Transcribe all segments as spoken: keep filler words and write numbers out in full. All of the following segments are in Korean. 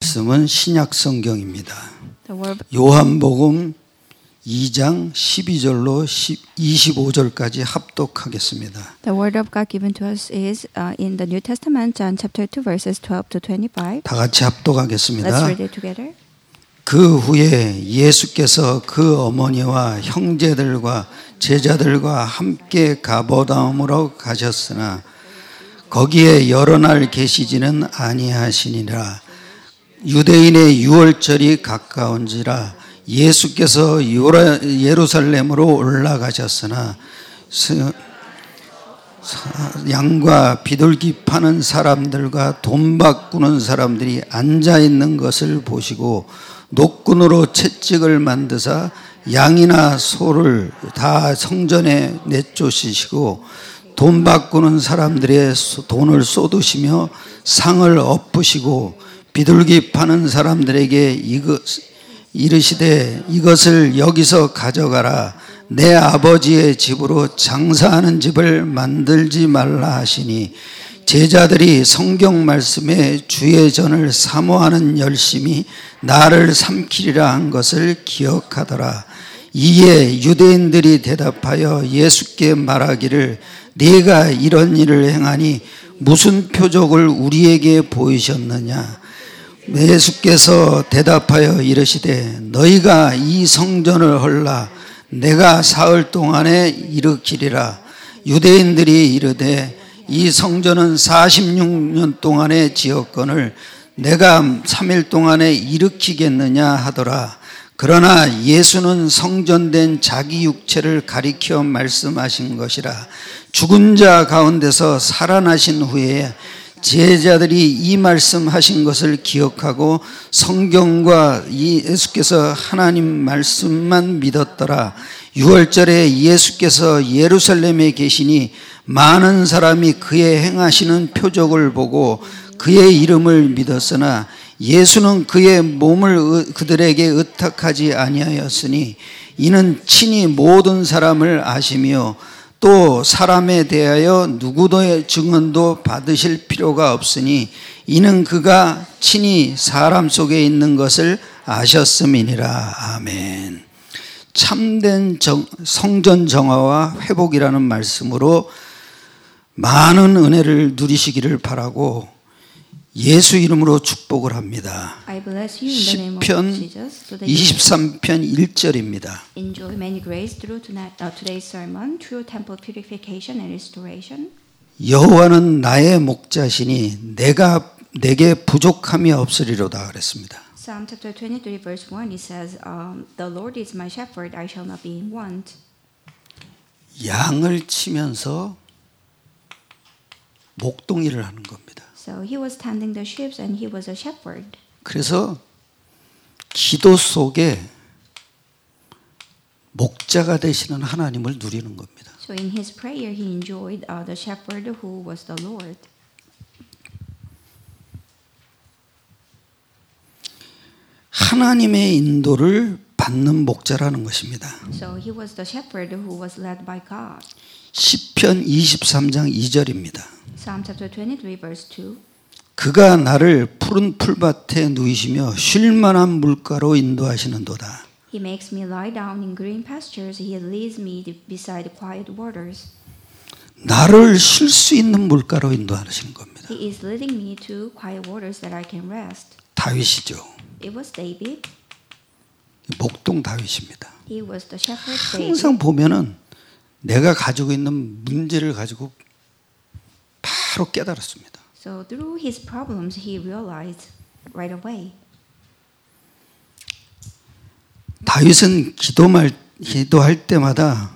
말씀은 신약 성경입니다. The word, 요한복음 이 장 십이 절로 이십오 절까지 합독하겠습니다. the word of God given to us is uh, in the New Testament, John chapter two, verses twelve to twenty-five. 다 같이 합독하겠습니다. Let's read it together. 그 후에 예수께서 그 어머니와 형제들과 제자들과 함께 가버나움으로 가셨으나 거기에 여러 날 계시지는 아니하시니라. 유대인의 유월절이 가까운지라 예수께서 예루살렘으로 올라가셨으나 양과 비둘기 파는 사람들과 돈 바꾸는 사람들이 앉아 있는 것을 보시고 노끈으로 채찍을 만드사 양이나 소를 다 성전에 내쫓으시고 돈 바꾸는 사람들의 돈을 쏟으시며 상을 엎으시고 비둘기 파는 사람들에게 이것 이르시되 이것을 여기서 가져가라. 내 아버지의 집으로 장사하는 집을 만들지 말라 하시니 제자들이 성경 말씀에 주의 전을 사모하는 열심이 나를 삼키리라 한 것을 기억하더라. 이에 유대인들이 대답하여 예수께 말하기를 네가 이런 일을 행하니 무슨 표적을 우리에게 보이셨느냐. 예수께서 대답하여 이르시되 너희가 이 성전을 헐라 내가 사흘 동안에 일으키리라. 유대인들이 이르되 이 성전은 사십육 년 동안에 지었거늘 내가 삼 일 동안에 일으키겠느냐 하더라. 그러나 예수는 성전된 자기 육체를 가리켜 말씀하신 것이라. 죽은 자 가운데서 살아나신 후에 제자들이 이 말씀하신 것을 기억하고 성경과 예수께서 하나님 말씀만 믿었더라. 유월절에 예수께서 예루살렘에 계시니 많은 사람이 그의 행하시는 표적을 보고 그의 이름을 믿었으나 예수는 그의 몸을 그들에게 의탁하지 아니하였으니 이는 친히 모든 사람을 아시며 또 사람에 대하여 누구도의 증언도 받으실 필요가 없으니 이는 그가 친히 사람 속에 있는 것을 아셨음이니라. 아멘. 참된 정, 성전 정화와 회복이라는 말씀으로 많은 은혜를 누리시기를 바라고 예수 이름으로 축복을 합니다. 시편 이십삼 편 일 절입니다. Enjoy many grace through today's sermon, true temple purification and restoration. 여호와는 나의 목자시니 내가 내게 부족함이 없으리로다 그랬습니다. Psalm chapter twenty-three verse one it says, um, "The Lord is my shepherd; I shall not be in want." 양을 치면서 목동일을 하는 겁니다. So he was tending the sheep and he was a shepherd. 그래서 기도 속에 목자가 되시는 하나님을 누리는 겁니다. So in his prayer he enjoyed uh, the shepherd who was the Lord. 하나님의 인도를 받는 목자라는 것입니다. So he was the shepherd who was led by God. 시편 이십삼 장 이 절입니다. Psalm chapter twenty-three verse two. 그가 나를 푸른 풀밭에 누이시며 쉴 만한 물가로 인도하시는도다. He makes me lie down in green pastures. He leads me beside quiet waters. 나를 쉴 수 있는 물가로 인도하시는 겁니다. He is leading me to quiet waters that I can rest. 다윗이죠. It was David. 목동 다윗입니다. He was the shepherd David. 항상 보면은 내가 가지고 있는 문제를 가지고 바로 깨달았습니다. So through his problems, he realized right away. 다윗은 기도말 기도할 때마다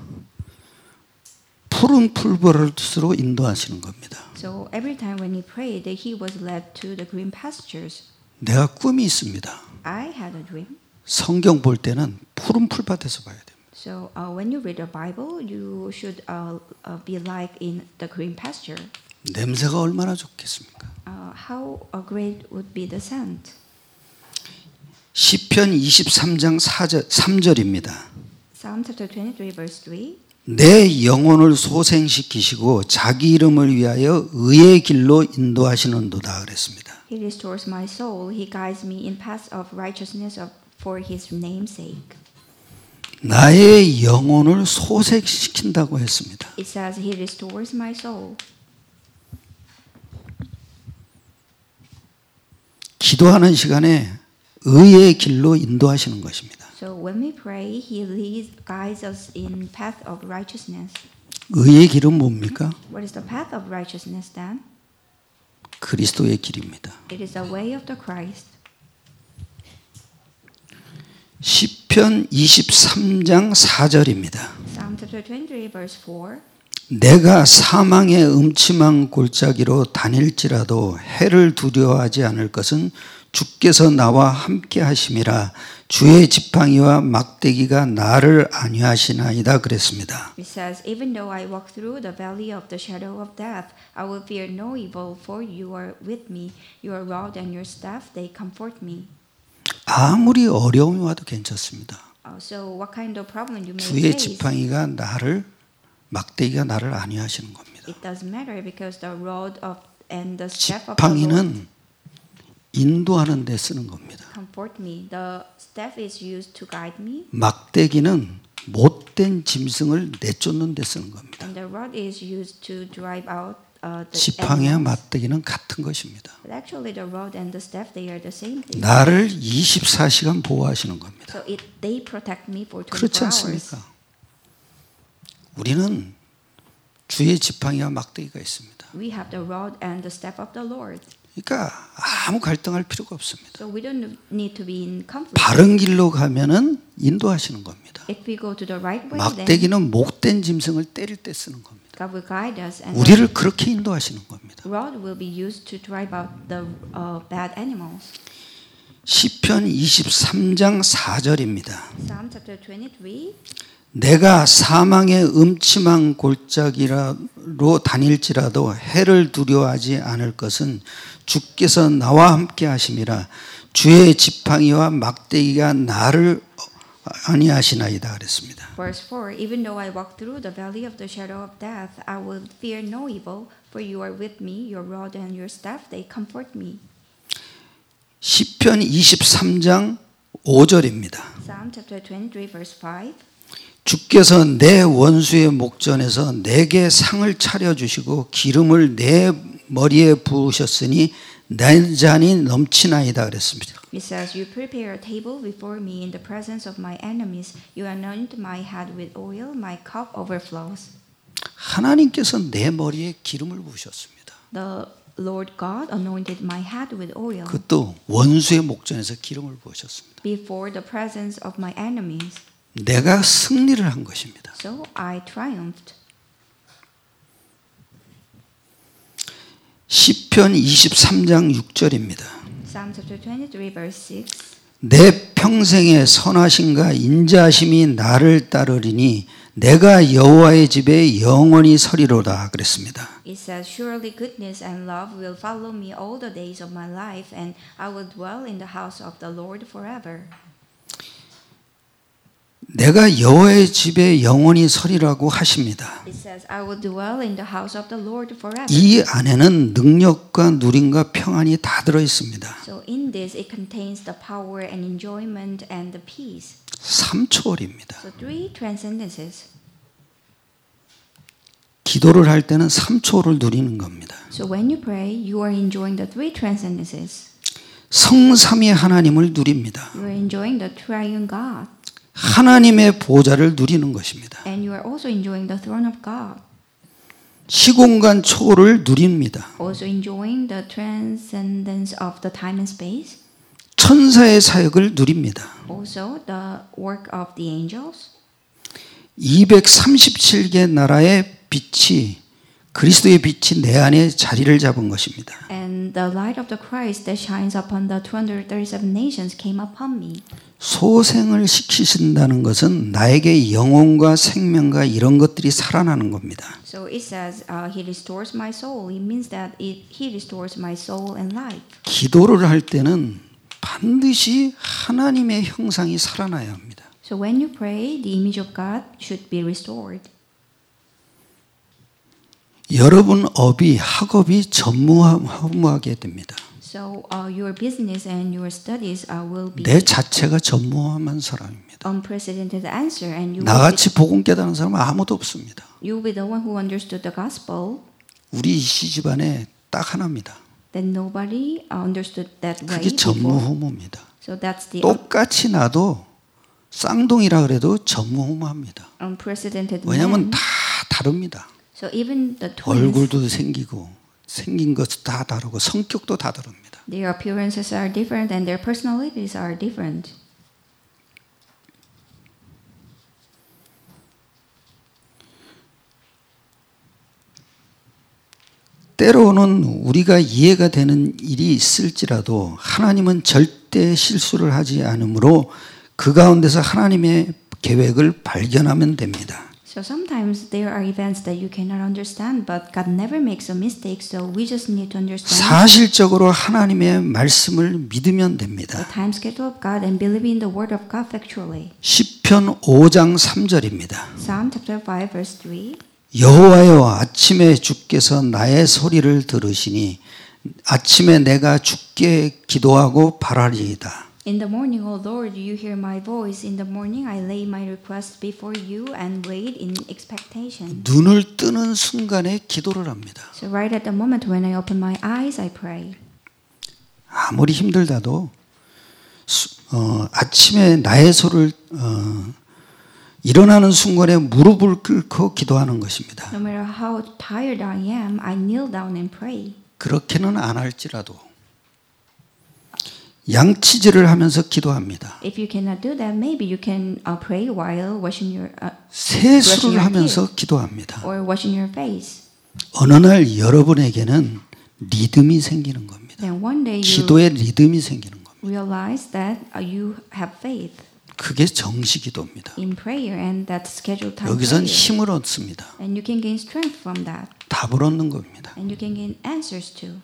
푸른 풀밭으로 인도하시는 겁니다. So every time when he prayed, he was led to the green pastures. 내가 꿈이 있습니다. I had a dream. 성경 볼 때는 푸른 풀밭에서 봐야 됩니다. So uh, when you read the Bible, you should uh, uh, be like in the green pasture. 냄새가 얼마나 좋겠습니까? Uh, how uh, great would be the scent? 시편 이십삼 장 사 절, 삼 절입니다. Psalm chapter twenty-three verse three. 내 영혼을 소생시키시고 자기 이름을 위하여 의의 길로 인도하시는도다 그랬습니다. He restores my soul. He guides me in paths of righteousness of, for His name's sake. 나의 영혼을 소생시킨다고 했습니다. It says He restores my soul. 기도하는 시간에 의의 길로 인도하시는 것입니다. So when we pray, He leads, guides us in path of righteousness. 의의 길은 뭡니까? What is the path of righteousness then? 그리스도의 길입니다. It is the way of the Christ. 시편 이십삼 장 사 절입니다. Psalm chapter twenty-three, verse four. 내가 사망의 음침한 골짜기로 다닐지라도 해를 두려워하지 않을 것은 주께서 나와 함께 하심이라. 주의 지팡이와 막대기가 나를 안위하시나이다 그랬습니다. It says, even though I walk through the valley of the shadow of death, I will fear no evil, for you are with me. Your rod and your staff, they comfort me. 아무리 어려움이 와도 괜찮습니다. Uh, so what kind of problem you may 주의 face, 지팡이가 나를 막대기가 나를 안위하시는 겁니다. it doesn't matter because the rod of and the staff of the Lord 지팡이는 인도하는 데 쓰는 겁니다. comfort me. The staff is used to guide me, 막대기는 못된 짐승을 내쫓는 데 쓰는 겁니다. and the rod is used to drive out uh, the 지팡이와 animals. 막대기는 같은 것입니다. But actually, the rod and the staff, they are the same thing. 나를 이십사 시간 보호하시는 겁니다. So it, they protect me for 그렇지 twenty-four hours. 않습니까? 우리는 주의 지팡이와 막대기가 있습니다. We have the rod and the staff of the Lord. 그러니까 아무 갈등할 필요가 없습니다. So we don't need to be in conflict. 바른 길로 가면은 인도하시는 겁니다. If we go to the right way, then 막대기는 목된 짐승을 때릴 때 쓰는 겁니다. God will guide us, and 우리를 그렇게 인도하시는 겁니다. the rod will be used to drive out the uh, bad animals. 시편 이십삼 장 사 절입니다. Psalm chapter twenty-three. 내가 사망의 음침한 골짜기로 다닐지라도 해를 두려워하지 않을 것은 주께서 나와 함께 하심이라. 주의 지팡이와 막대기가 나를 안위하시나이다 그랬습니다. Verse four. Even though I walk through the valley of the shadow of death, I will fear no evil, for you are with me. Your rod and your staff, they comfort me. 시편 이십삼 장 오 절입니다. Psalm chapter twenty-three, verse five. 주께서 내 원수의 목전에서 내게 상을 차려주시고 기름을 내 머리에 부으셨으니 내 잔이 넘치나이다 그랬습니다. It says, you prepare a table before me in the presence of my enemies. You anoint my head with oil. My cup overflows. 하나님께서 내 머리에 기름을 부으셨습니다. The Lord God anointed my head with oil 그것도 원수의 목전에서 기름을 부으셨습니다. before the presence of my enemies. 내가 승리를 한 것입니다. So I triumphed. 시편 이십삼 장 육 절입니다. Psalm chapter twenty-three, verse six. 내 평생의 선하심과 인자하심이 나를 따르리니 내가 여호와의 집에 영원히 서리로다 그랬습니다. It says, surely goodness and love will follow me all the days of my life, and I will dwell in the house of the Lord forever. 내가 여호와의 집에 영원히 서리라고 하십니다. It says, I will dwell in the house of the Lord forever. 이 안에는 능력과 누림과 평안이 다 들어 있습니다. So in this it contains the power and enjoyment and the peace. 삼초월입니다. So three transcendences. 기도를 할 때는 삼초월을 누리는 겁니다. So when you pray, you are enjoying the three transcendences. 성삼위 하나님을 누립니다. You are enjoying the triune God. 하나님의 보좌를 누리는 것입니다. And you are also enjoying the throne of God. 시공간 초월을 누립니다. Also enjoying the transcendence of the time and space. 천사의 사역을 누립니다. Also the work of the angels. 이백삼십칠 개 나라의 빛이 그리스도의 빛이 내 안에 자리를 잡은 것입니다. And the light of the Christ that shines upon the two hundred thirty-seven nations came upon me. 소생을 시키신다는 것은 나에게 영혼과 생명과 이런 것들이 살아나는 겁니다. So it says uh, he restores my soul. It means that it, he restores my soul and life. 기도를 할 때는 반드시 하나님의 형상이 살아나야 합니다. So when you pray, the image of God should be restored. 여러분 업이 학업이 전무하게 됩니다. So uh, your business and your studies uh, will be 내 자체가 전무함한 사람입니다. unprecedented answer, and you will, 나같이 복음 깨달은 사람은 아무도 없습니다. be, you will be the one who understood the gospel. 우리 이씨 집안에 딱 하나입니다. That nobody understood that way 그게 before. 전무후무입니다. So that's the 똑같이 나도 쌍둥이라 그래도 전무후무합니다. unprecedented 왜냐하면 man. 다 다릅니다. So even the twins, 얼굴도 생기고 생긴 것도 다 다르고 성격도 다 다릅니다. their appearances are different and their personalities are different. 때로는 우리가 이해가 되는 일이 있을지라도 하나님은 절대 실수를 하지 않으므로 그 가운데서 하나님의 계획을 발견하면 됩니다. So sometimes there are events that you cannot understand, but God never makes a mistake. So we just need to understand 사실적으로 하나님의 말씀을 믿으면 됩니다. the time schedule of God and believe in the word of God factually. 시편 오 장 삼 절입니다. Psalm chapter five verse three. 여호와여 아침에 주께서 나의 소리를 들으시니 아침에 내가 주께 기도하고 바라리이다. In the morning, O Lord, you hear my voice. In the morning, I lay my request before you and wait in expectation. 눈을 뜨는 순간에 기도를 합니다. So right at the moment when I open my eyes, I pray. 아무리 힘들다도 어, 아침에 나의 소리를 어, 일어나는 순간에 무릎을 꿇고 기도하는 것입니다. No matter how tired I am, I kneel down and pray. 그렇게는 안 할지라도 양치질을 하면서 기도합니다. If you cannot do that, maybe you can uh, pray while washing your uh, 세수를 하면서 기도합니다. or washing your face. 어느 날 여러분에게는 리듬이 생기는 겁니다. Then one day you 기도의 리듬이 생기는 겁니다. realize that uh, you have faith 그게 정시기도입니다. in prayer, and that's scheduled time 여기선 prayer. 힘을 얻습니다. And you can gain strength from that, 답을 얻는 겁니다. and you can gain answers too.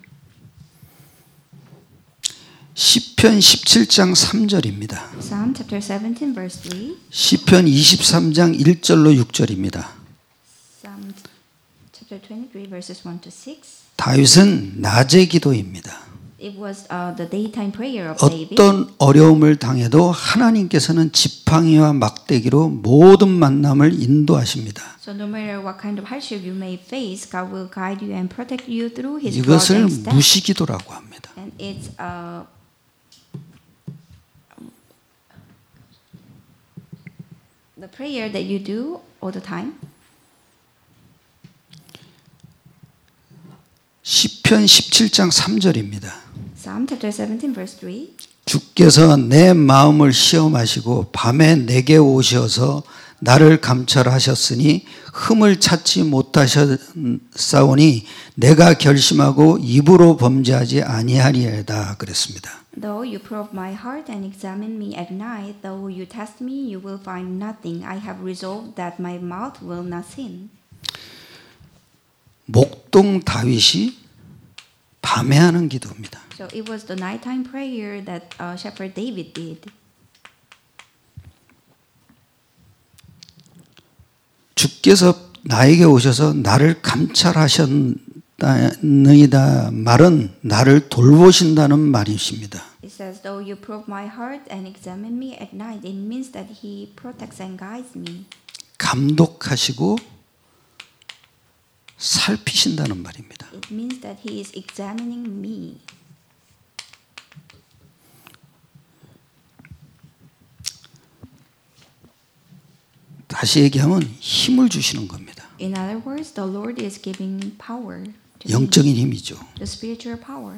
시편 십칠 장 삼 절입니다. Psalm chapter seventeen verse three. 시편 이십삼 장 일 절로 육 절입니다. Psalm chapter twenty-three verses one to six. 다윗은 낮의 기도입니다. It was uh, the daytime prayer of David. 어떤 어려움을 당해도 하나님께서는 지팡이와 막대기로 모든 만남을 인도하십니다. So no matter what kind of hardship you may face, God will guide you and protect you through His rod 이것을 and staff. 무시기도라고 합니다. And it's uh, the prayer that you do all the time. 시편 십칠 장 삼 절입니다. Psalm chapter seventeen verse three. 주께서 내 마음을 시험하시고 밤에 내게 오셔서 나를 감찰하셨으니 흠을 찾지 못하셨사오니 내가 결심하고 입으로 범죄하지 아니하리이다 그랬습니다. Though you probe my heart and examine me at night, though you test me, you will find nothing. I have resolved that my mouth will not sin. 목동 다윗이 밤에 하는 기도입니다. So it was the nighttime prayer that uh, Shepherd David did. 주께서 나에게 오셔서 나를 감찰하셨나이다 말은 나를 돌보신다는 말이십니다. It says, though you probe my heart and examine me at night, it means that He protects and guides me. 감독하시고 살피신다는 말입니다. It means that He is examining me. 다시 얘기하면 힘을 주시는 겁니다. In other words, the Lord is giving power to me, 영적인 힘이죠. the spiritual power.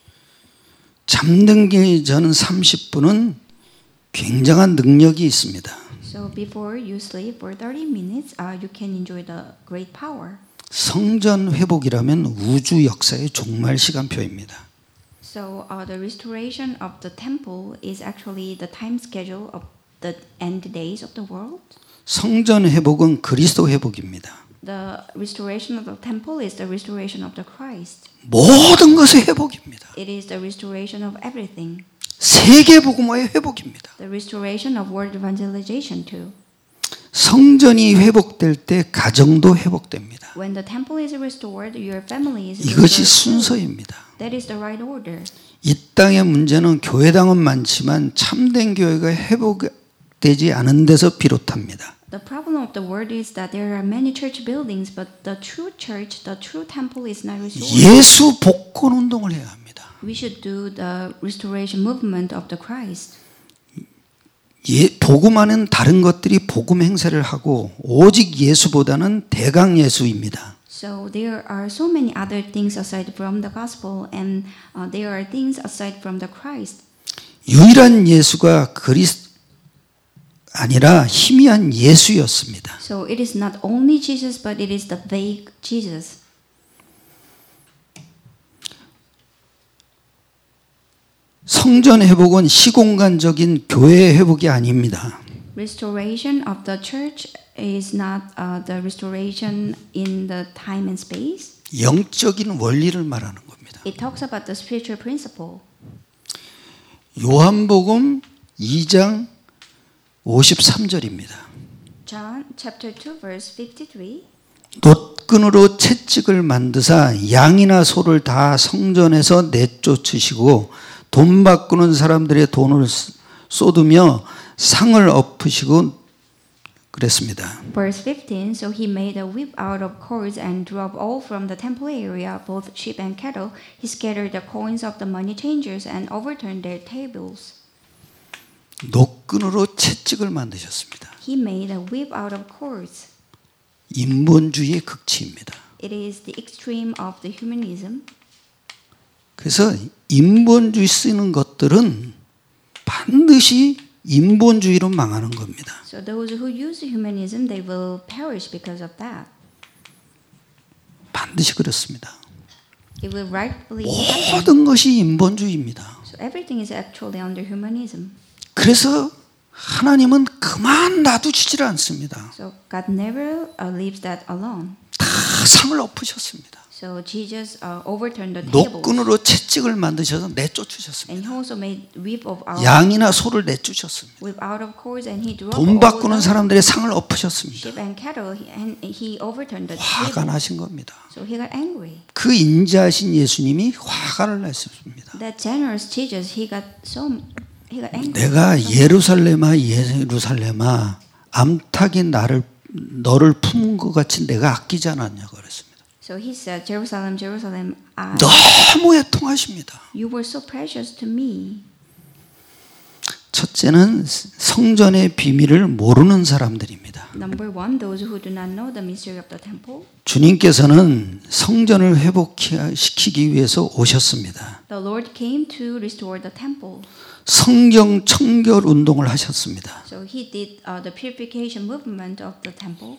잠들기 전 삼십 분은 굉장한 능력이 있습니다. So before you sleep for thirty minutes, uh, you can enjoy the great power. 성전 회복이라면 우주 역사의 종말 시간표입니다. So uh, the restoration of the temple is actually the time schedule of the end days of the world. 성전 회복은 그리스도 회복입니다. The restoration of the temple is the restoration of the Christ. 모든 것의 회복입니다. It is the restoration of everything. 세계 복음화의 회복입니다. The restoration of world evangelization too. 성전이 회복될 때 가정도 회복됩니다. When the temple is restored, your family is 이것이 restored. 순서입니다. That is the right order. 이 땅의 문제는 교회당은 많지만 참된 교회가 회복되지 않은 데서 비롯합니다. The problem of the world is that there are many church buildings, but the true church, the true temple is not restored. 예수 복권 운동을 해야 합니다. We should do the restoration movement of the Christ. 예, 복음하는 다른 것들이 복음 행세를 하고 오직 예수보다는 대강 예수입니다. So there are so many other things aside from the gospel, and uh, there are things aside from the Christ. 유일한 예수가 그리스 아니라 희미한 예수였습니다. So it is not only Jesus, but it is the vague Jesus. 성전 회복은 시공간적인 교회 회복이 아닙니다. Restoration of the church is not uh, the restoration in the time and space. 영적인 원리를 말하는 겁니다. It talks about the spiritual principle. 요한복음 이 장 오십삼 절입니다. John chapter two verse fifty-three. 놋끈으로 채찍을 만드사 양이나 소를 다 성전에서 내쫓으시고 돈 바꾸는 사람들의 돈을 쏟으며 상을 엎으시고 그랬습니다. Verse fifteen. So he made a whip out of cords and drove all from the temple area, both sheep and cattle. He scattered the coins of the money changers and overturned their tables. 놋끈으로 채찍을 만드셨습니다. He made a whip out of cords. 인본주의의 극치입니다. It is the extreme of the humanism. 그래서 인본주의 쓰는 것들은 반드시 인본주의로 망하는 겁니다. So those who use humanism, they will perish because of that. 반드시 그렇습니다. It will rightfully happen. 모든 것이 인본주의입니다. So everything is actually under humanism. 그래서 하나님은 그만 놔두시질 않습니다. So God never uh, leaves that alone. 다 상을 엎으셨습니다. So Jesus uh, overturned the tables. 놋끈으로 채찍을 만드셔서 내쫓으셨습니다. And he also made whip of out 양이나 소를 내쫓으셨습니다. whip out of cords, and he drove 돈 all 바꾸는 the 사람들의 상을 엎으셨습니다. sheep and cattle, and he overturned the 화가 table. 나신 겁니다. So he got angry. 그 인자하신 예수님이 화가 나셨습니다. That generous Jesus, he got so he got angry. 내가 예루살렘아 예루살렘아 암탉이 나를 너를 품은 것 같이 내가 아끼지 않았냐고 그랬습니다. So he said, Jerusalem, Jerusalem, I, 너무 애통하십니다. you were so precious to me. 첫째는 성전의 비밀을 모르는 사람들입니다. Number one, those who do not know the mystery of the temple. 주님께서는 성전을 회복시키기 위해서 오셨습니다. The Lord came to restore the temple. 성경 청결 운동을 하셨습니다. So he did uh, the purification movement of the temple.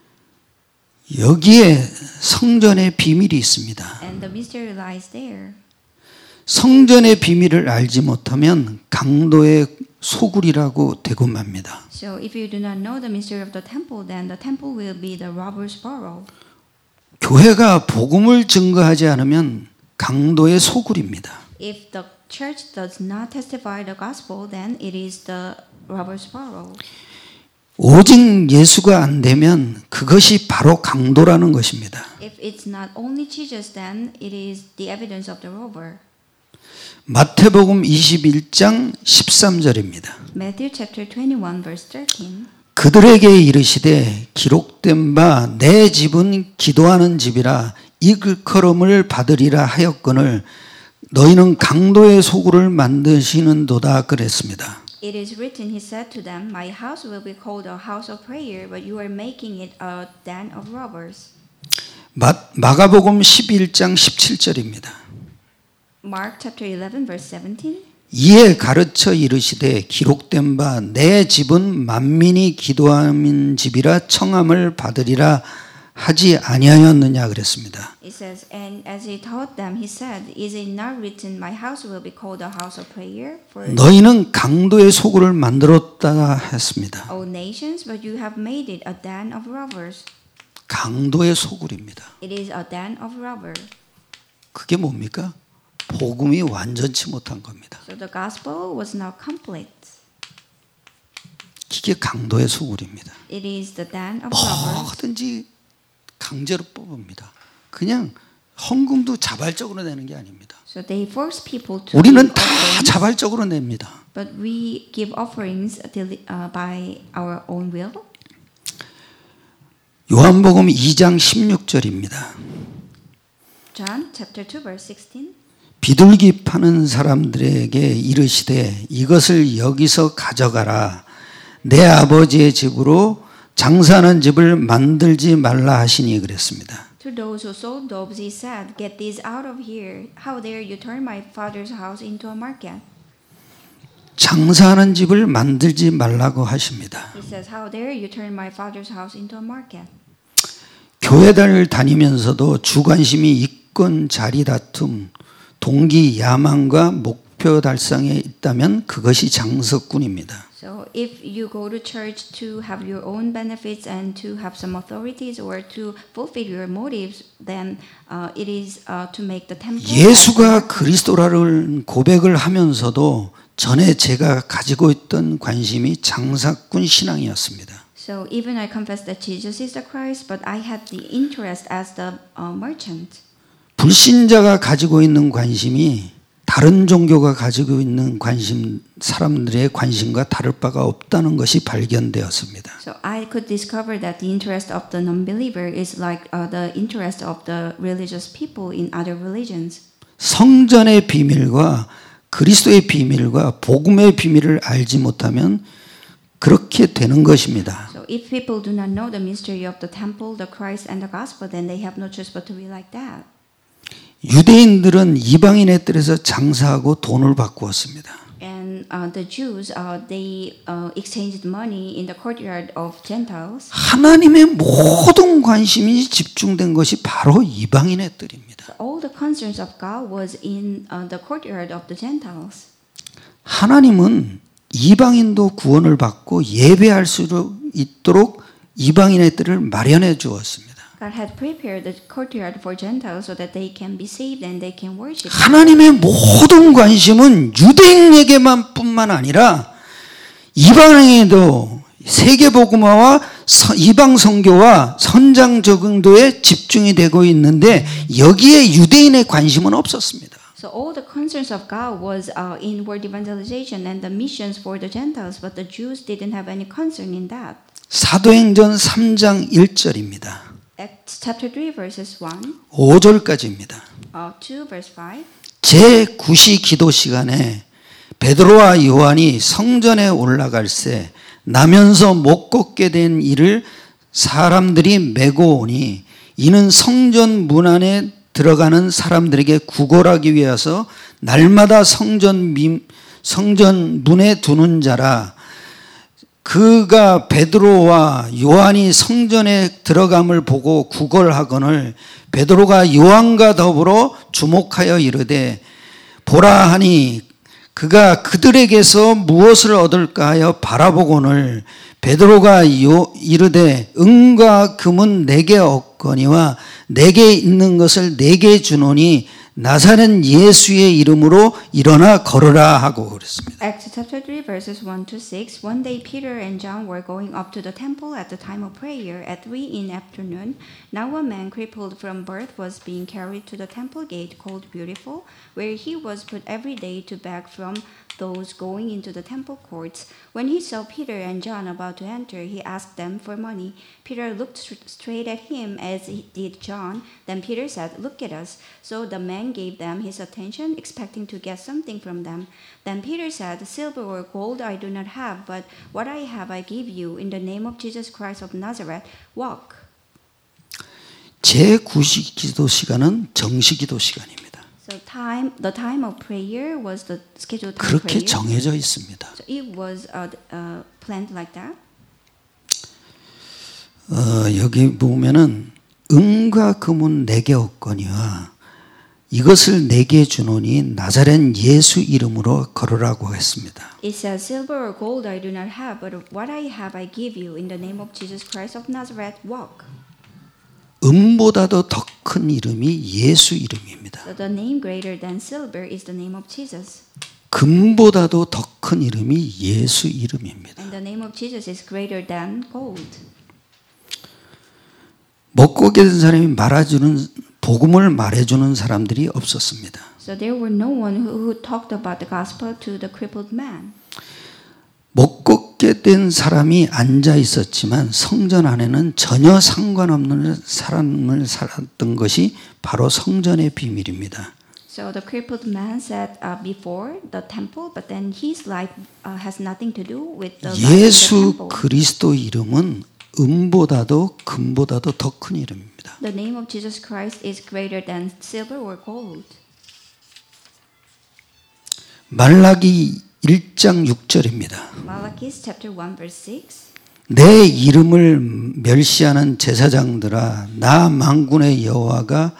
여기에 성전의 비밀이 있습니다. And the mystery lies there. 성전의 비밀을 알지 못하면 강도의 소굴이라고 되고 맙니다. So if you do not know the mystery of the temple, then the temple will be the robber's burrow. 교회가 복음을 증거하지 않으면 강도의 소굴입니다. If the church does not testify the gospel, then it is the robber's burrow. 오직 예수가 안 되면 그것이 바로 강도라는 것입니다. If it's not only Jesus, then it is the evidence of the robber. 마태복음 이십일 장 십삼 절입니다. Matthew chapter twenty-one verse thirteen. 그들에게 이르시되 기록된 바 내 집은 기도하는 집이라 일컬음을 받으리라 하였거늘 너희는 강도의 소굴을 만드시는도다 그랬습니다. It is written, he said to them, my house will be called a house of prayer, but you are making it a den of robbers. 마, 마가복음 십일 장 십칠 절입니다. Mark chapter eleven verse seventeen. 이에 가르쳐 이르시되 기록된 바 내 집은 만민이 기도하는 집이라 청함을 받으리라 하지 아니하였느냐 그랬습니다. It says, and as he taught them, he said, is it not written, my house will be called a house of prayer for 너희는 강도의 소굴을 만들었다 했습니다. all nations, but you have made it a den of robbers. 강도의 소굴입니다. It is a den of robbers. 그게 뭡니까? 복음이 완전치 못한 겁니다. So the gospel was not complete. 이게 강도의 소굴입니다. It is the den of robbers. 뭐든지 강제로 뽑습니다. 그냥 헌금도 자발적으로 내는 게 아닙니다. So they force people to 우리는 give 다 offerings, 자발적으로 냅니다. but we give offerings till, uh, by our own will. 요한복음 이 장 십육 절입니다. John chapter two verse sixteen. 비둘기 파는 사람들에게 이르시되 이것을 여기서 가져가라. 내 아버지의 집으로 장사하는 집을 만들지 말라 하시니 그랬습니다. To those who sold doves he said, get these out of here. How dare you turn my father's house into a market? 장사하는 집을 만들지 말라고 하십니다. He says, how dare you turn my father's house into a market? 교회를 다니면서도 주관심이 이권 자리 다툼, 동기 야망과 목표 달성에 있다면 그것이 장석군입니다. So if you go to church to have your own benefits and to have some authorities or to fulfill your motives, then uh, it is uh, to make the temple. 예수가 그리스도라는 고백을 하면서도 전에 제가 가지고 있던 관심이 장사꾼 신앙이었습니다. So even I confess that Jesus is the Christ, but I had the interest as the uh, merchant. 불신자가 가지고 있는 관심이 다른 종교가 가지고 있는 관심, 사람들의 관심과 다를 바가 없다는 것이 발견되었습니다. So I could discover that the interest of the non-believer is like uh, the interest of the religious people in other religions. 성전의 비밀과 그리스도의 비밀과 복음의 비밀을 알지 못하면 그렇게 되는 것입니다. So if people do not know the mystery of the temple, the Christ, and the gospel, then they have no choice but to be like that. 유대인들은 이방인의 뜰에서 장사하고 돈을 바꾸었습니다. And uh, the Jews, uh, they uh, exchanged money in the courtyard of Gentiles. 하나님의 모든 관심이 집중된 것이 바로 이방인의 뜰입니다. So all the concerns of God was in uh, the courtyard of the Gentiles. 하나님은 이방인도 구원을 받고 예배할 수 있도록 이방인의 뜰을 마련해 주었습니다. God had prepared the courtyard for Gentiles so that they can be saved and they can worship. 하나님의 모든 관심은 유대인에게만 뿐만 아니라 이방인에도 세계복음화와 이방 선교와 선장 적응도에 집중이 되고 있는데 여기에 유대인의 관심은 없었습니다. So all the concerns of God was uh, inward evangelization and the missions for the Gentiles, but the Jews didn't have any concern in that. 사도행전 삼 장 일 절입니다. Acts chapter three verses one, 오 절까지입니다. uh, two verse five. 제구 시 기도 시간에 베드로와 요한이 성전에 올라갈새 나면서 못 걷게 된 이를 사람들이 메고 오니 이는 성전 문 안에 들어가는 사람들에게 구걸하기 위해서 날마다 성전 미, 성전 문에 두는 자라. 그가 베드로와 요한이 성전에 들어감을 보고 구걸하거늘 베드로가 요한과 더불어 주목하여 이르되 보라 하니 그가 그들에게서 무엇을 얻을까 하여 바라보거늘 베드로가 요, 이르되 은과 금은 내게 없거니와 내게 있는 것을 내게 주노니 나사렛 예수의 이름으로 일어나 걸으라 하고 그랬습니다. Acts chapter three verses one to six. One day Peter and John were going up to the temple at the time of prayer at three in the afternoon. Now a man crippled from birth was being carried to the temple gate called Beautiful, where he was put every day to beg from those going into the temple courts. When he saw Peter and John about to enter, he asked them for money. Peter looked straight at him as did John. Then Peter said, "Look at us." So the man gave them his attention, expecting to get something from them. Then Peter said, "Silver or gold I do not have, but what I have I give you. In the name of Jesus Christ of Nazareth, walk." 제구 시 기도 시간은 정시 기도 시간입니다. So time, the time of prayer was the scheduled time 그렇게 prayer. 정해져 있습니다. So it was uh, uh, planned like that. 어, 여기 보면은 은과 금은 내게 없거니와 이것을 내게 주노니 나사렛 예수 이름으로 걸으라고 했습니다. It says, "Silver or gold I do not have, but what I have I give you. In the name of Jesus Christ of Nazareth, walk." 은보다도 더 큰 이름이 예수 이름입니다. So the name greater than silver is the name of Jesus. 금보다도 더 큰 이름이 예수 이름입니다. And the name of Jesus is greater than gold. 못 걷게 된 사람이 말아주는 복음을 말해주는 사람들이 없었습니다. So there were no one who, who talked about the gospel to the crippled man. 못 걷게 된 사람이 앉아 있었지만 성전 안에는 전혀 상관없는 사람을 살았던 것이 바로 성전의 비밀입니다. So the crippled man sat uh, before the temple, but then his life uh, has nothing to do with the life of the 예수 temple. 그리스도 이름은 은보다도 금보다도 더 큰 이름입니다. The name of Jesus Christ is greater than silver or gold. 말라기 일 장 육 절입니다. Malachi chapter one verse six. 내 이름을 멸시하는 제사장들아 나 만군의 여호와가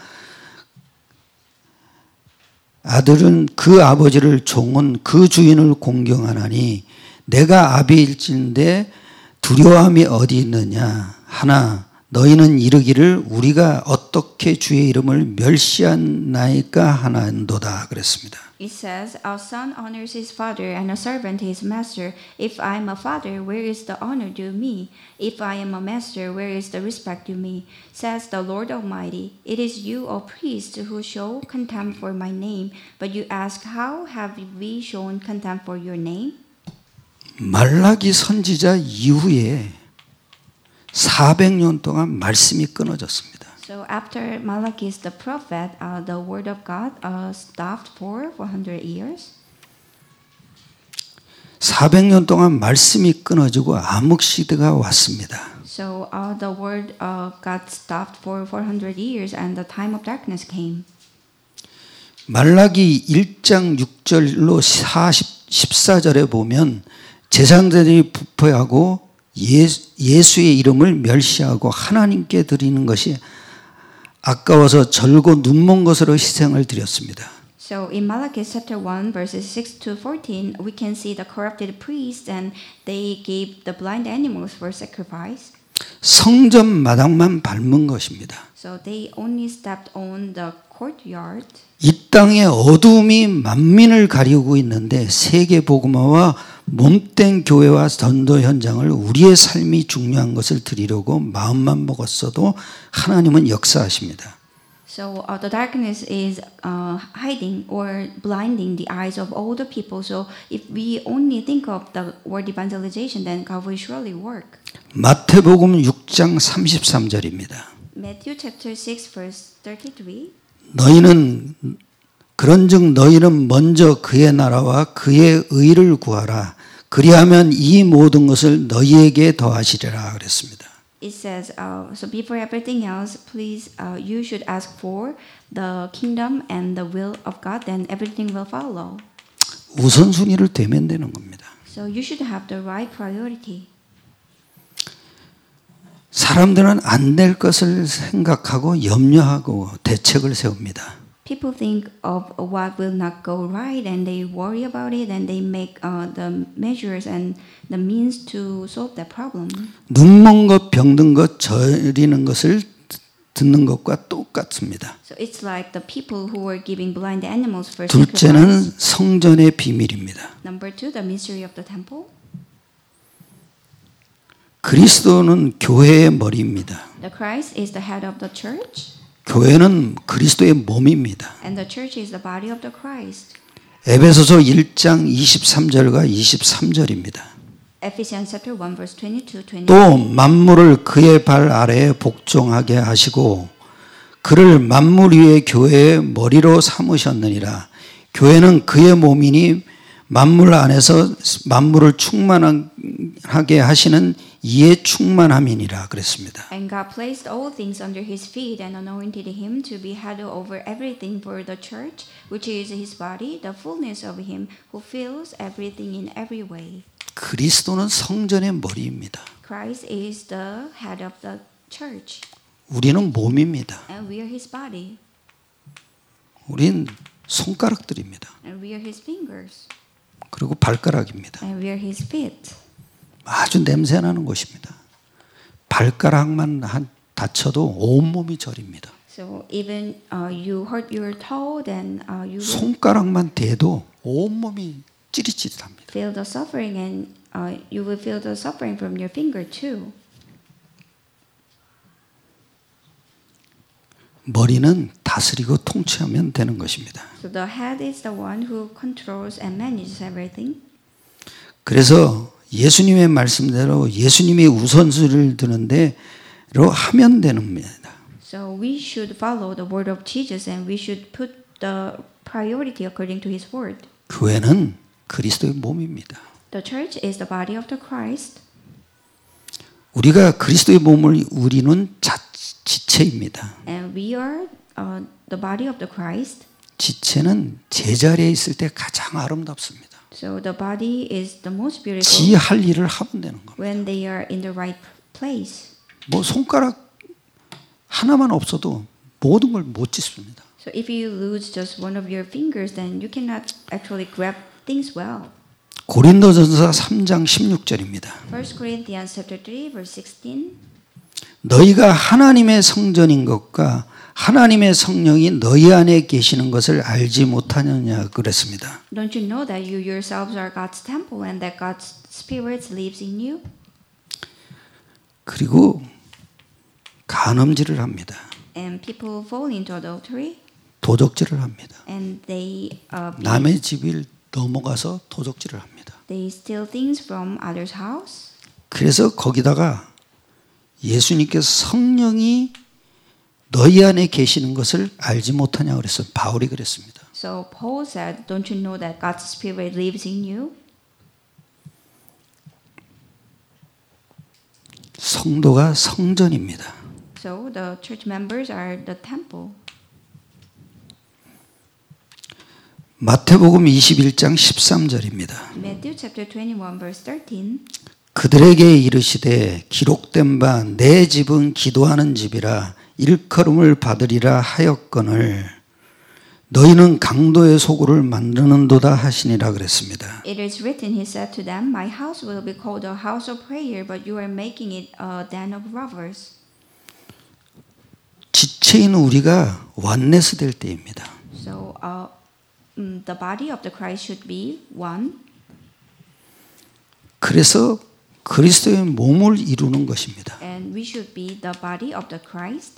아들은 그 아버지를 종은 그 주인을 공경하나니 내가 아비일진데 두려움이 어디 있느냐 하나 너희는 이르기를 우리가 어떻게 주의 이름을 멸시하나이까 하나도다 그랬습니다. It says, "Our son honors his father, and a servant his master. If I am a father, where is the honor due me? If I am a master, where is the respect due me? Says the Lord Almighty. It is you, O priests, who show contempt for my name. But you ask, how have we shown contempt for your name?" 말라기 선지자 이후에 사백 년 동안 말씀이 끊어졌습니다. So after Malachi the prophet, uh, the word of God uh, stopped for four hundred years. 사백 년 동안 말씀이 끊어지고 암흑 시대가 왔습니다. So uh, the word of God stopped for four hundred years, and the time of darkness came. 말라기 일 장 육 절로 십사 절에 보면 제사장들이 부패하고 예수의 이름을 멸시하고 하나님께 드리는 것이 아까워서 절고 눈먼 것으로 희생을 드렸습니다. So in Malachi chapter one verses six to fourteen, we can see the corrupted priests and they gave the blind animals for sacrifice. 성전 마당만 밟은 것입니다. So they only stepped on the courtyard. 이 땅에 어둠이 만민을 가리우고 있는데 세계 복음화와 몸된 교회와 전도 현장을 우리의 삶이 중요한 것을 드리려고 마음만 먹었어도 하나님은 역사하십니다. So uh, the darkness is uh, hiding or blinding the eyes of all the people. So if we only think of the word evangelization, then God will surely work. 마태복음 육 장 삼십삼 절입니다. Matthew chapter six verse thirty-three. 너희는 그런즉 너희는 먼저 그의 나라와 그의 의를 구하라. 그리하면 이 모든 것을 너희에게 더하시리라 그랬습니다. It says, uh, so before everything else, please, uh, you should ask for the kingdom and the will of God, then everything will follow. 우선순위를 되면 되는 겁니다. So you should have the right priority. 사람들은 안 될 것을 생각하고 염려하고 대책을 세웁니다. People think of what will not go right and they worry about it and they make uh, the measures and the means to solve that problem. 눈먼 것, 병든 것, 저리는 것을 듣는 것과 똑같습니다. So it's like the people who were giving blind animals for 둘째는 sacrifice. 성전의 비밀입니다. Number two, the mystery of the temple. 그리스도는 교회의 머리입니다. The Christ is the head of the church. 교회는 그리스도의 몸입니다. And the church is the body of the Christ. 에베소서 일 장 이십삼 절과 이십삼 절입니다. Ephesians chapter one verse twenty-two, twenty-three. 또 만물을 그의 발 아래에 복종하게 하시고 그를 만물 위의 교회의 머리로 삼으셨느니라. 교회는 그의 몸이니 만물 안에서 만물을 충만하게 하시는 이에 충만함이니라 그랬습니다. And God placed all things under his feet and anointed him to be head over everything for the church, which is his body, the fullness of him who fills everything in every way. 그리스도는 성전의 머리입니다. Christ is the head of the church. 우리는 몸입니다. And we are his body. 우린 손가락들입니다. And we are his fingers. 그리고 발가락입니다. And we are his feet. 아주 냄새나는 곳입니다. 발가락만 한 다쳐도 온몸이 저립니다. So even uh, you hurt your toe, then uh, you will 손가락만 대도 온몸이 찌릿찌릿합니다. feel the suffering, and uh, you will feel the suffering from your finger too. 머리는 다스리고 통치하면 되는 것입니다. So the head is the one who controls and manages everything. 그래서 예수님의 말씀대로 예수님이 우선순위를 두는데로 하면 되는 겁니다. So we should follow the word of Jesus and we should put the priority according to His word. 교회는 그리스도의 몸입니다. The church is the body of the Christ. 우리가 그리스도의 몸을 우리는 자, 지체입니다. And we are uh, the body of the Christ. 지체는 제자리에 있을 때 가장 아름답습니다. So the body is the most beautiful 지 할 일을 하면 되는 겁니다. when they are in the right place. 뭐 손가락 하나만 없어도 모든 걸 못 짚습니다. So if you lose just one of your fingers, then you cannot actually grab things well. 고린도전서 삼 장 십육 절입니다. First Corinthians chapter three verse sixteen. 너희가 하나님의 성전인 것과 하나님의 성령이 너희 안에 계시는 것을 알지 못하느냐 그랬습니다. Don't you know that you yourselves are God's temple and that God's Spirit lives in you? 그리고 간음질을 합니다. And people fall into adultery 도적질을 합니다. and they uh, 남의 집을 넘어가서 도적질을 합니다. they steal things from others' house. 그래서 거기다가 예수님께서 성령이 너희 안에 계시는 것을 알지 못하냐 그랬어요. 바울이 그랬습니다. So Paul said, "Don't you know that God's Spirit lives in you?" 성도가 성전입니다. So the church members are the temple. 마태복음 이십일 장 십삼 절입니다. Matthew chapter twenty-one verse thirteen. 그들에게 이르시되 기록된 바 내 집은 기도하는 집이라 일컬음을 받으리라 하였거늘 너희는 강도의 소굴을 만드는도다 하시니라 그랬습니다. It is written, he said to them, My house will be called a house of prayer, but you are making it a den of robbers. 지체인 우리가 원네스 될 때입니다. So uh, um, the body of the Christ should be one. 그래서 그리스도의 몸을 이루는 것입니다. And we should be the body of the Christ.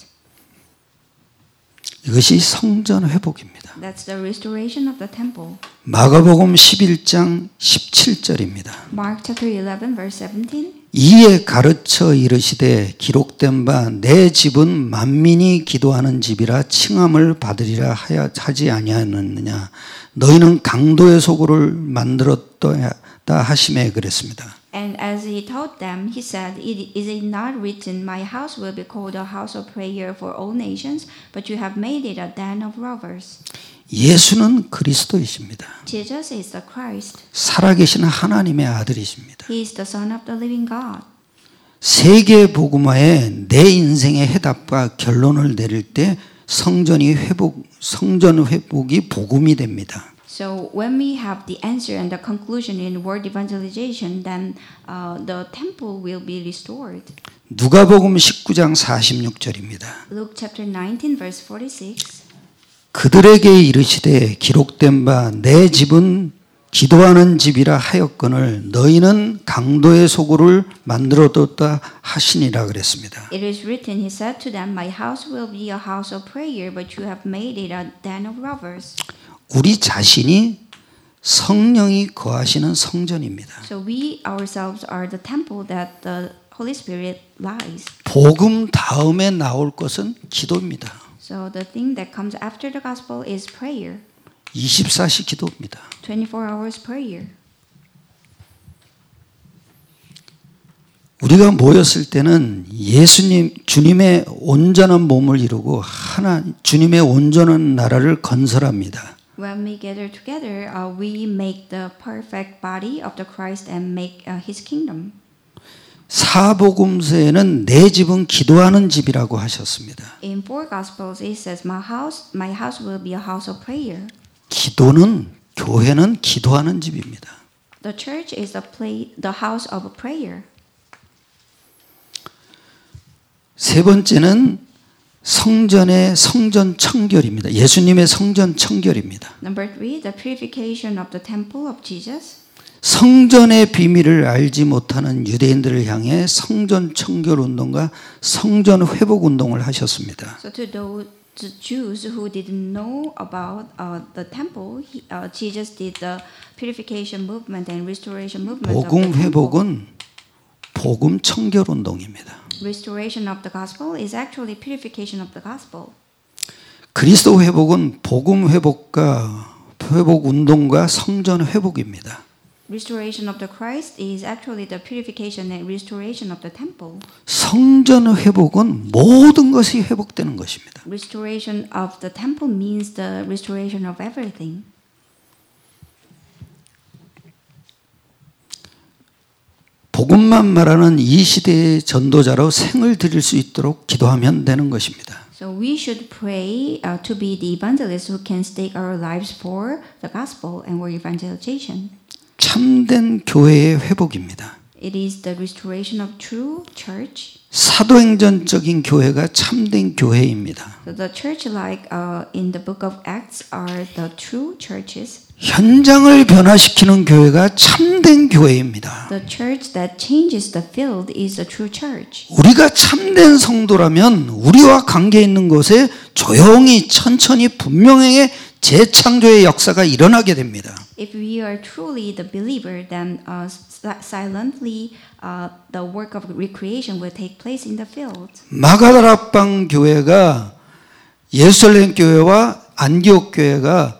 이것이 성전 회복입니다. That's the restoration of the temple. 마가복음 십일 장 십칠 절입니다. Mark chapter eleven verse seventeen. 이에 가르쳐 이르시되 기록된 바 내 집은 만민이 기도하는 집이라 칭함을 받으리라 하야, 하지 아니하였느냐 너희는 강도의 소굴을 만들었다 하시매 그랬습니다. And as he taught them, he said, Is it not written, My house will be called a house of prayer for all nations, but you have made it a den of robbers. 예수는 그리스도이십니다. Jesus is the Christ. 살아계신 하나님의 아들이십니다. He is the Son of the living God. 세계 복음화에 내 인생의 해답과 결론을 내릴 때 성전이 회복, 성전 회복이 복음이 됩니다. So when we have the answer and the conclusion in word evangelization, then uh, the temple will be restored. 누가복음 십구 장 사십육 절입니다. Luke chapter nineteen verse forty-six. 그들에게 이르시되 기록된 바 내 집은 기도하는 집이라 하였거늘 너희는 강도의 소굴을 만들어뒀다 하시니라 그랬습니다. It is written, he said to them, My house will be a house of prayer, but you have made it a den of robbers. 우리 자신이 성령이 거하시는 성전입니다. So we ourselves are the temple that the Holy Spirit lies. 복음 다음에 나올 것은 기도입니다. So the thing that comes after the gospel is prayer. 이십사 시 기도입니다. twenty-four hours prayer. 우리가 모였을 때는 예수님 주님의 온전한 몸을 이루고 하나 주님의 온전한 나라를 건설합니다. When we gather together, uh, we make the perfect body of the Christ and make uh, His kingdom. 사복음서에는 내 집은 기도하는 집이라고 하셨습니다. In four Gospels, it says, "My house, my house will be a house of prayer." 기도는 교회는 기도하는 집입니다. The church is the play, the house of prayer. 세 번째는 성전의 성전 청결입니다. 예수님의 성전 청결입니다. Number three, the purification of the temple of Jesus. 성전의 비밀을 알지 못하는 유대인들을 향해 성전 청결 운동과 성전 회복 운동을 하셨습니다. So to those the Jews who didn't know about uh, the temple, he, uh, Jesus did the purification movement and restoration movement of the 복음 temple. 회복은 복음 청결 운동입니다. Restoration of the gospel is actually purification of the gospel. 그리스도 회복은 복음 회복과 회복 운동과 성전 회복입니다. Restoration of the Christ is actually the purification and restoration of the temple. 성전 회복은 모든 것이 회복되는 것입니다. Restoration of the temple means the restoration of everything. 복음만 말하는 이 시대의 전도자로 생을 드릴 수 있도록 기도하면 되는 것입니다. So we should pray uh, to be the evangelists who can stake our lives for the gospel and for evangelization. 참된 교회의 회복입니다. It is the restoration of true church. 사도행전적인 교회가 참된 교회입니다. So the church like uh, in the book of Acts are the true churches. 현장을 변화시키는 교회가 참된 교회입니다. The church that changes the field is the true church. 우리가 참된 성도라면 우리와 관계 있는 곳에 조용히 천천히 분명하게 재창조의 역사가 일어나게 됩니다. If we are truly the believer, then uh, silently uh, the work of recreation will take place in the field. 마가다락방 교회가 예루살렘 교회와 안디옥 교회가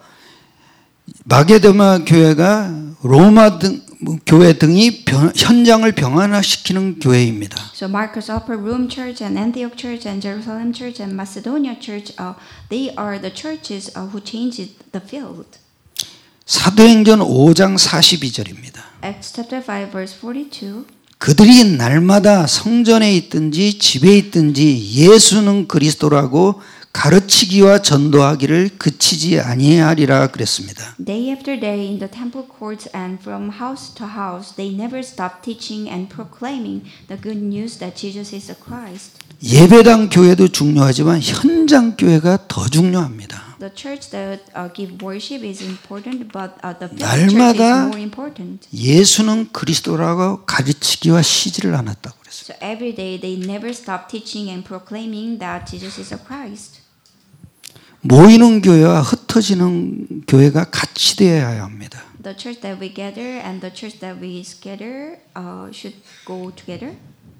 마게도마 교회가 로마 등 교회 등이 변, 현장을 병환화시키는 교회입니다. So Marcus Upper Room Church and Antioch Church and Jerusalem Church and Macedonia Church, uh, they are the churches uh, who changed the field. 사도행전 오 장 사십이 절입니다. Acts chapter five verse forty-two. 그들이 날마다 성전에 있든지 집에 있든지 예수는 그리스도라고 가르치기와 전도하기를 그치지 아니하리라 그랬습니다. Day after day in the temple courts and from house to house they never stopped teaching and proclaiming the good news that Jesus is the Christ. 예배당 교회도 중요하지만 현장 교회가 더 중요합니다. The church that uh, give worship is important, but uh, the church is 날마다 more important. 예수는 그리스도라고 가르치기와 쉬지를 않았다고 그랬어요. So every day they never stop teaching and proclaiming that Jesus is the Christ. 모이는 교회와 흩어지는 교회가 같이 되어야 합니다. The church that we gather and the church that we scatter uh, should go together.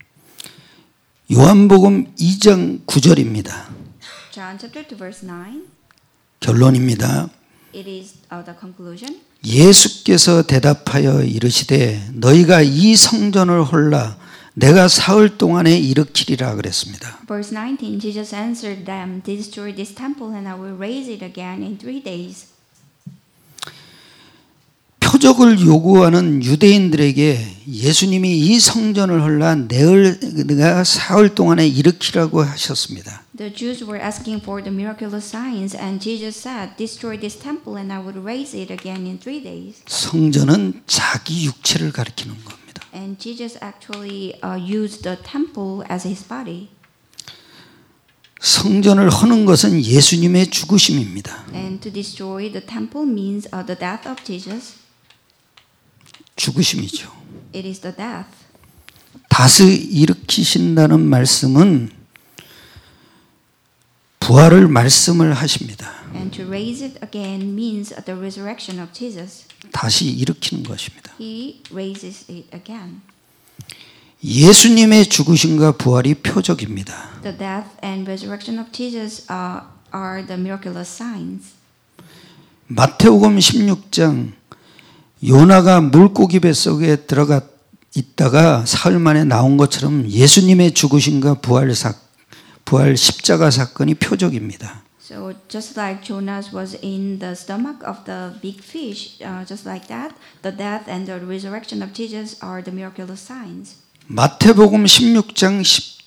요한복음 이 장 구 절입니다. John chapter two verse nine. 결론입니다. It is uh, the conclusion. 예수께서 대답하여 이르시되 너희가 이 성전을 홀라 내가 사흘 동안에 일으키리라 그랬습니다. Verse nineteen, Jesus answered them, destroy this temple and I will raise it again in three days. 표적을 요구하는 유대인들에게 예수님이 이 성전을 홀라 내가 사흘 동안에 일으키라고 하셨습니다. The Jews were asking for the miraculous signs and Jesus said, destroy this temple and I will raise it again in three days. 성전은 자기 육체를 가리키는 겁니다. And Jesus actually uh, used the temple as his body. 성전을 허는 것은 예수님의 죽으심입니다. And to destroy the temple means uh, the death of Jesus. 죽으심이죠. It is the death. 다시 일으키신다는 말씀은 부활을 말씀을 하십니다. And to raise it again means the resurrection of Jesus. 다시 일으키는 것입니다. He raises it again. 예수님의 죽으심과 부활이 표적입니다. The death and resurrection of Jesus uh, are the miraculous signs. 마태복음 십육 장 요나가 물고기 뱃속에 들어가 있다가 사흘 만에 나온 것처럼 예수님의 죽으심과 부활 사, 부활 십자가 사건이 표적입니다. So just like Jonas was in the stomach of the big fish, uh, just like that, the death and the resurrection of Jesus are the miraculous signs. 마태복음 십육 장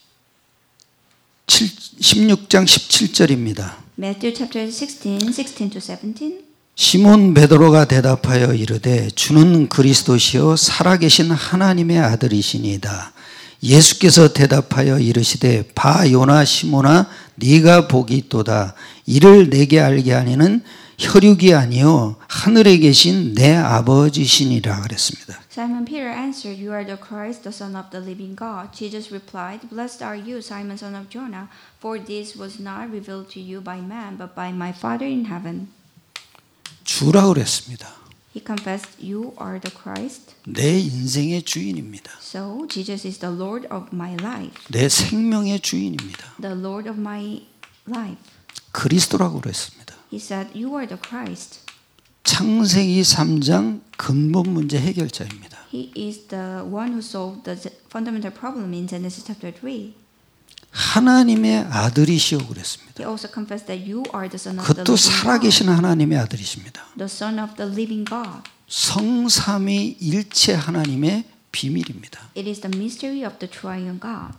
십육 장 십칠 절입니다. Matthew chapter sixteen, sixteen to seventeen. 시몬 베드로가 대답하여 이르되 주는 그리스도시요 살아계신 하나님의 아들이시니이다. 예수께서 대답하여 이르시되 바 요나 시몬아 네가 복이 있도다. 이를 내게 알게 하니는 혈육이 아니요 하늘에 계신 내 아버지시니라 그랬습니다. Simon Peter answered, You are the Christ, the Son of the living God. Jesus replied, Blessed are you, Simon, son of Jonah, for this was not revealed to you by man, but by my Father in heaven. 주라 그랬습니다. He confessed, You are the Christ. 내 인생의 주인입니다. So Jesus is the Lord of my life. 내 생명의 주인입니다. The Lord of my life. 그리스도라고 그랬습니다. He said, You are the Christ. 창세기 삼 장 근본 문제 해결자입니다. He is the one who solved the fundamental problem in Genesis chapter three. 하나님의 아들이시오 그랬습니다. He also confessed that you are the son of the 그것도 living 살아계신 God. 하나님의 아들이십니다. The son of the living God. 성삼위 일체 하나님의 비밀입니다. It is the mystery of the triune God.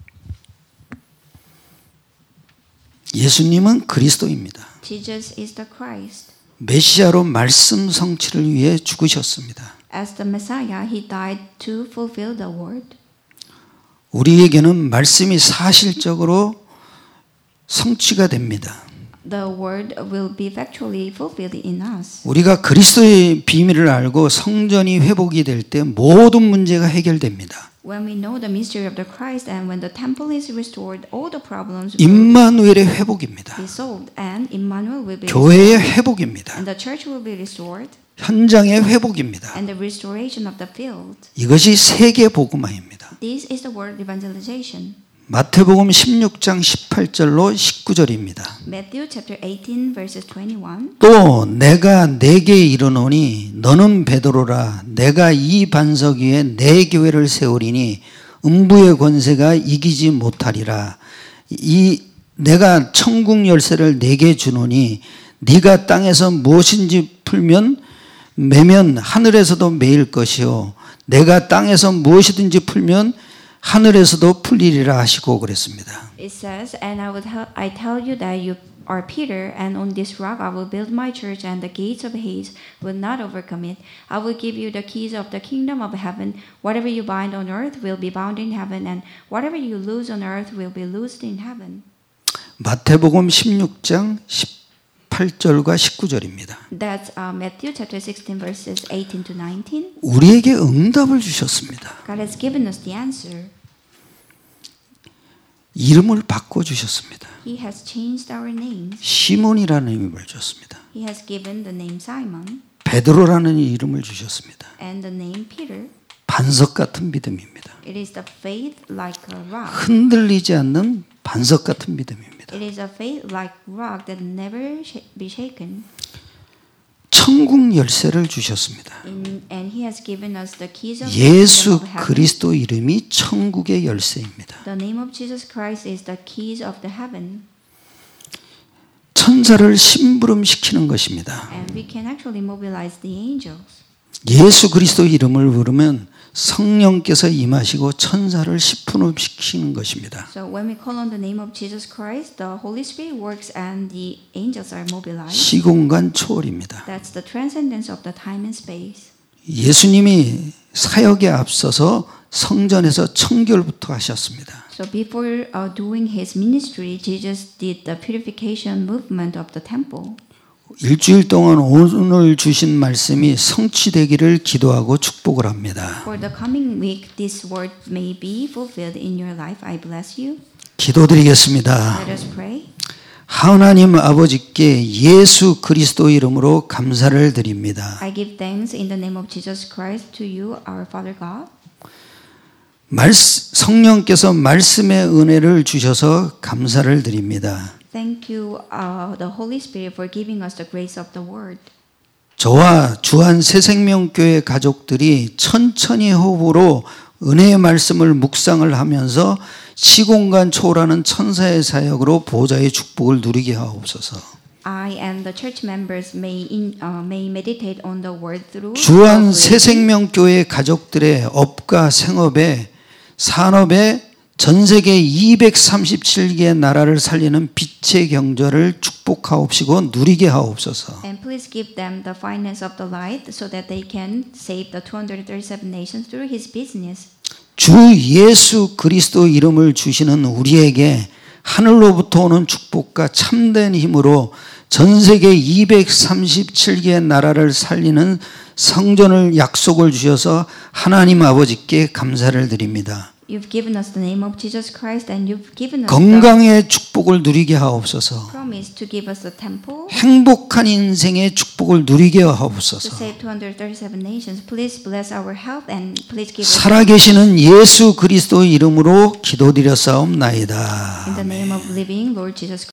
예수님은 그리스도입니다. Jesus is the Christ. 메시아로 말씀 성취를 위해 죽으셨습니다. As the Messiah, he died to fulfill the word. 우리에게는 말씀이 사실적으로 성취가 됩니다. The word will be factually fulfilled in us. 우리가 그리스도의 비밀을 알고 성전이 회복이 될 때 모든 문제가 해결됩니다. When we know the mystery of the Christ and when the temple is restored, all the problems will 임마누엘의 회복입니다. be solved and Emmanuel will be 교회의 restored 회복입니다. and the church will be restored 현장의 회복입니다. and the restoration of the field. 이것이 세계 복음화입니다. This is the word evangelization. 마태복음 십육 장 십팔 절로 십구 절입니다. Matthew chapter eighteen verses twenty-one. 또 내가 내게 이르노니 너는 베드로라 내가 이 반석 위에 내 교회를 세우리니 음부의 권세가 이기지 못하리라. 이 내가 천국 열쇠를 내게 주노니 네가 땅에서 무엇인지 풀면 매면 하늘에서도 매일 것이요 내가 땅에서 무엇이든지 풀면 하늘에서도 풀리리라 하시고 그랬습니다. It says, and I will tell, I tell you that you are Peter, and on this rock I will build my church, and the gates of Hades will not overcome it. I will give you the keys of the kingdom of heaven. Whatever you bind on earth will be bound in heaven, and whatever you loose on earth will be loosed in heaven. 마태복음 십육 장 십팔 절과 십구 절입니다. That's uh, Matthew chapter sixteen verses eighteen to nineteen. 우리에게 응답을 주셨습니다. God has given us the answer. 이름을 바꿔 주셨습니다. He has changed our names. 시몬이라는 이름을 주셨습니다. He has given the name Simon 베드로라는 이름을 주셨습니다. and the name Peter. 반석 같은 믿음입니다. It is the faith like a rock. 흔들리지 않는 반석 같은 믿음입니다. It is a faith like rock that never sh- be shaken. 천국 열쇠를 주셨습니다. In, and He has given us the keys of the kingdom 예수 of heaven. 그리스도 이름이 천국의 열쇠입니다. The name of Jesus Christ is the keys of the heaven. 천사를 심부름시키는 것입니다. And we can actually mobilize the angels. 예수 그리스도 이름을 부르면 성령께서 임하시고 천사를 심부름시키는 것입니다. So when we call on the name of Jesus Christ, the Holy Spirit works and the angels are mobilized. 시공간 초월입니다. That's the transcendence of the time and space. 예수님이 사역에 앞서서 성전에서 청결부터 하셨습니다. So before uh, doing His ministry, Jesus did the purification movement of the temple. 일주일 동안 오늘 주신 말씀이 성취되기를 기도하고 축복을 합니다. For the coming week, this word may be fulfilled in your life. I bless you. 기도드리겠습니다. Let us pray. 하나님 아버지께 예수 그리스도 이름으로 감사를 드립니다. I give thanks in the name of Jesus Christ to you, our Father God. 말씀, 성령께서 말씀의 은혜를 주셔서 감사를 드립니다. Thank you, uh, the Holy Spirit, for giving us the grace of the Word. 저와 주한 새생명교회 가족들이 천천히 호흡으로 은혜의 말씀을 묵상을 하면서 시공간 초월하는 천사의 사역으로 보좌의 축복을 누리게 하옵소서. I and the church members may in, uh, may meditate on the Word through. 주한 새생명교회 가족들의 업과 생업에 산업에 전 세계 이백삼십칠 개의 나라를 살리는 빛의 경제를 축복하옵시고 누리게 하옵소서. And please give them the finance of the light so that they can save the two hundred thirty-seven nations through His business. 주 예수 그리스도 이름을 주시는 우리에게 하늘로부터 오는 축복과 참된 힘으로 전 세계 이백삼십칠 개의 나라를 살리는 성전을 약속을 주셔서 하나님 아버지께 감사를 드립니다. You've given us the name of Jesus Christ and you've given us 건강의 축복을 누리게 하옵소서. the promise to give us the temple 행복한 인생의 축복을 누리게 to 하옵소서. save two hundred thirty-seven nations. Please bless our health and please give us 살아계시는 예수 그리스도의 이름으로 기도드렸사옵나이다. in the name of living Lord Jesus